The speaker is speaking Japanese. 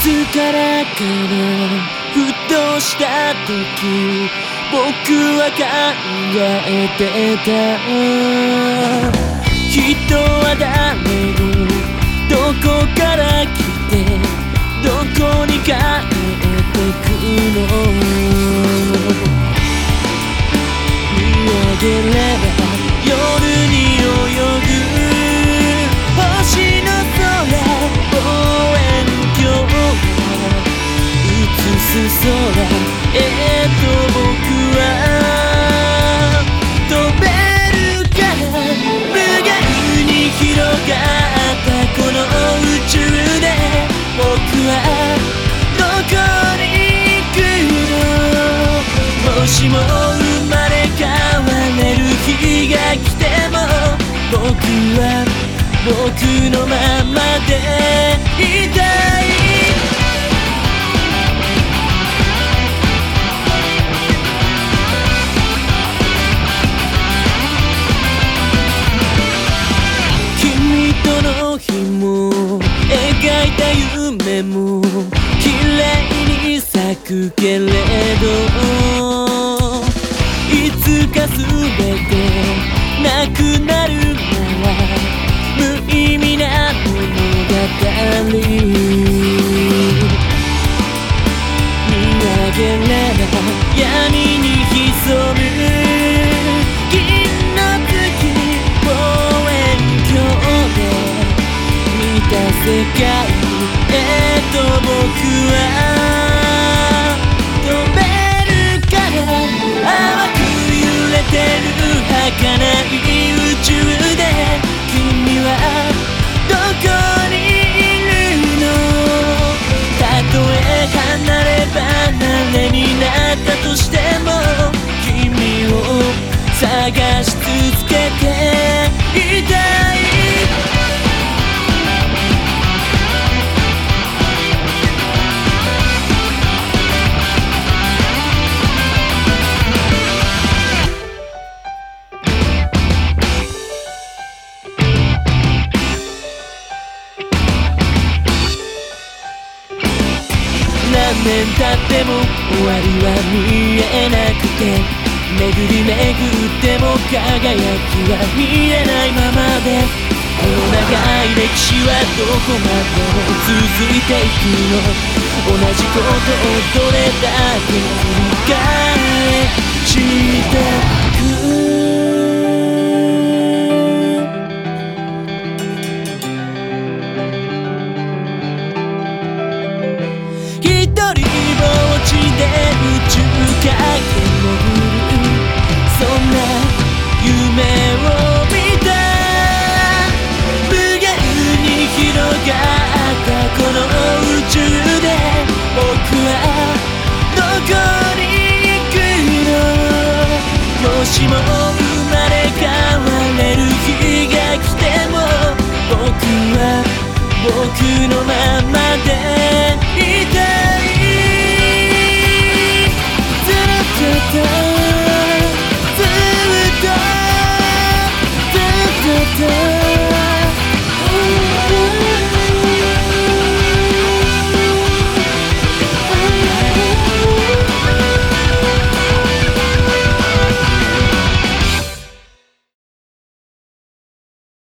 つからかな、ふとした時僕は考えてた。人は誰もどこから来てどこに帰ってくの。見上げれば夜に泳ぐ星の空、望遠鏡が映す空、僕は飛べるから。無限に広がったこの宇宙で僕はどこに行くの。もしも生まれ変われる日が来ても僕は僕のままでいたい。君との日も描いた夢も綺麗に咲くけれど、いつか全てなくなるなら無意味な物語。見上げれば闇に潜む銀の月、望遠鏡で見た世界僕は飛べるから。淡く揺れてる儚い宇宙で君はどこにいるの。たとえ離れ離れになったとしても君を探し続けていたい。何年経っても終わりは見えなくて、巡り巡っても輝きは見えないままで、この長い歴史はどこまでも続いていくの。同じことをどれだけ繰り返してく。一人ぼっちで宇宙駆け巡るそんな夢を見た。無限に広がったこの宇宙で僕はどこに行くの。もしも生まれ変われる日が来ても僕は僕のまま